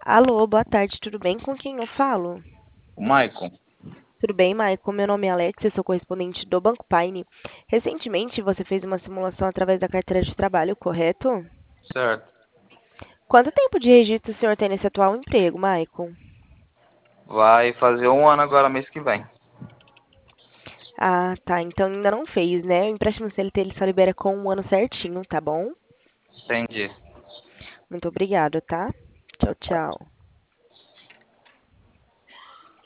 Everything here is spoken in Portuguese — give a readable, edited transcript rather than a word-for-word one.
Alô, boa tarde, tudo bem? Com quem eu falo? O Maicon, Tudo bem, Maicon? Meu nome é Alex, eu sou correspondente do Banco Paine. Recentemente você fez uma simulação através da carteira de trabalho, correto? certo? Quanto tempo de registro o senhor tem nesse atual emprego, Maicon? Vai fazer um ano agora, mês que vem. Ah, tá, então ainda não fez, né? O empréstimo CLT ele só libera com um ano certinho, tá bom? Entendi. Muito obrigada, tá? Tchau, tchau.